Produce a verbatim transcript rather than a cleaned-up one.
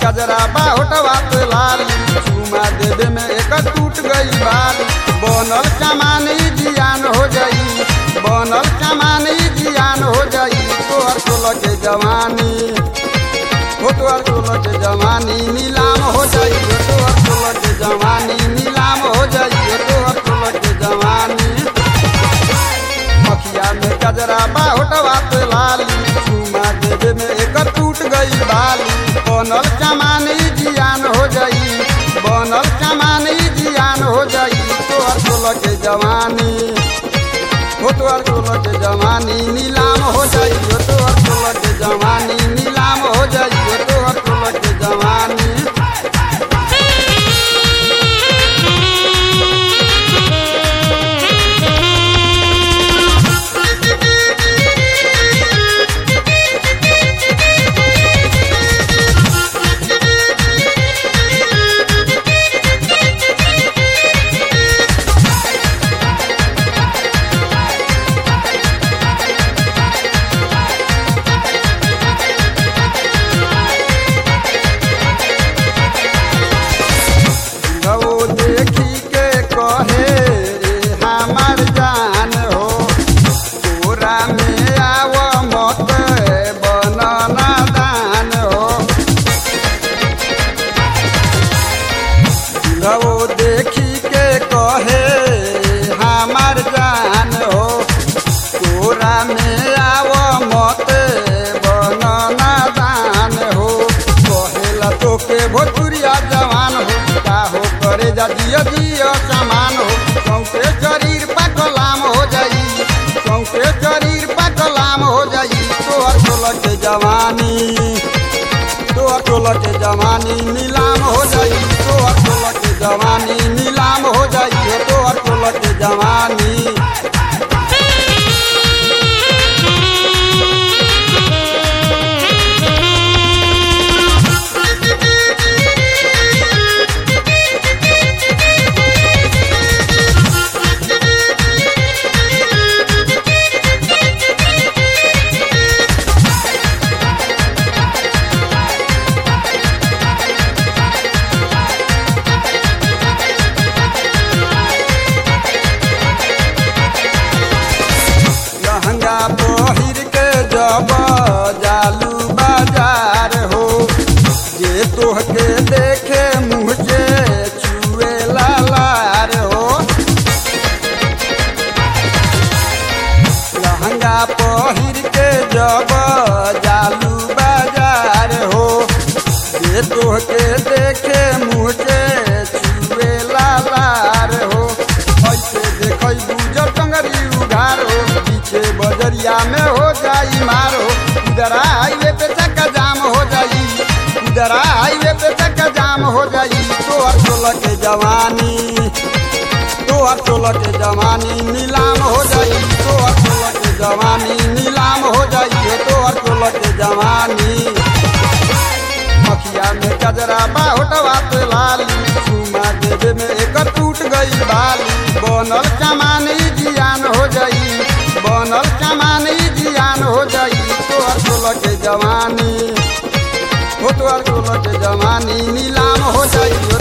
गजरा बाहोटवा पे लाली, चुमा देवे में एक टूट गई बाली। बनल कमानी जियान हो जाई, बनल कमानी जियान हो जाई। तोहर सोलह के जवानी हो, तोहर सोलह के जवानी नीलाम हो जाई। तोहर सोलह के जवानी नीलाम हो जाई। तोहर सोलह के जवानी मखिया में गजरा बाहोटवा पे लाली, चुमा देवे में एक टूट गई बाली। बनल कमानी जियान हो जाई, बनल कमानी जियान हो जाई। तोहर सोलह के जवानी हो, तोहर सोलह के जवानी नीलाम हो जाई। तोहर सोलह के जवानी नीलाम हो जाई। तोहर सोलह के जवानी देखी के कहे हमार जान हो, तोरा में आव मत बनना दान हो। वो देखी के कहे हमार जान हो, तोरा में आव मत बनना दान हो। कहेला तो के भोजपुरिया जवान हो, का हो करे जा जियो जियो समान हो। सौंसे शरीर पर कलाम हो जाई, सौंसे शरीर पर कलाम हो जाई। तोहर सोलह के जवानी, तोहर सोलह के जवानी नीलाम हो जाई। तोहर सोलह के जवानी नीलाम हो जाई। तोहर सोलह के जवानी लहंगा पहिर के जब जालू बाजार हो, जे तोहके देखे मुँह से छुए लालार हो। लहंगा पहिर के जब जालू बाजार हो, जे तोहके देखे मुँह से छुए लालार हो। ऐसे देखै बुझल टंगरी उघार हो, पीछे बजरिया में हो जाई मार हो। इधरा हाईवे पे चक्का जाम हो जाई, इधरा हाईवे पे चक्का जाम हो जाई। तोहर सोलह के जवानी, तोहर सोलह के जवानी नीलाम हो जाई। तोहर सोलह के जवानी नीलाम हो जाई। तोहर सोलह के जवानी मखिया में गजरा बाहोटवा पे लाली, चुमा देवे में एक टूट गई बाली। बनल कमानी जियान हो जाई, बनल कमानी जियान हो जाई। तोहर सोलह के जवानी हो, तोहर सोलह के जवानी नीलाम हो जाई।